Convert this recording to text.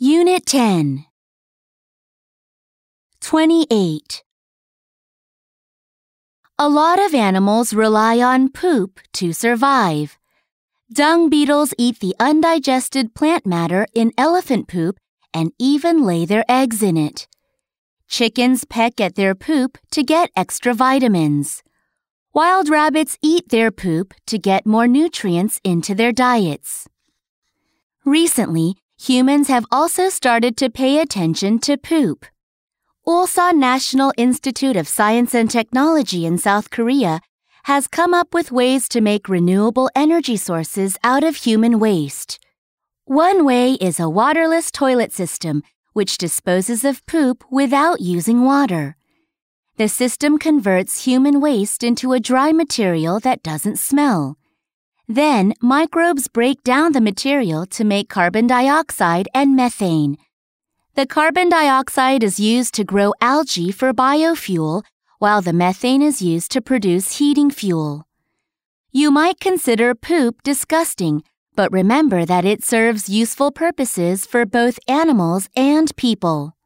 Unit 10. 28. A lot of animals rely on poop to survive. Dung beetles eat the undigested plant matter in elephant poop and even lay their eggs in it. Chickens peck at their poop to get extra vitamins. Wild rabbits eat their poop to get more nutrients into their diets. Recently, humans have also started to pay attention to poop. Ulsan National Institute of Science and Technology in South Korea has come up with ways to make renewable energy sources out of human waste. One way is a waterless toilet system, which disposes of poop without using water. The system converts human waste into a dry material that doesn't smell. Then, microbes break down the material to make carbon dioxide and methane. The carbon dioxide is used to grow algae for biofuel, while the methane is used to produce heating fuel. You might consider poop disgusting, but remember that it serves useful purposes for both animals and people.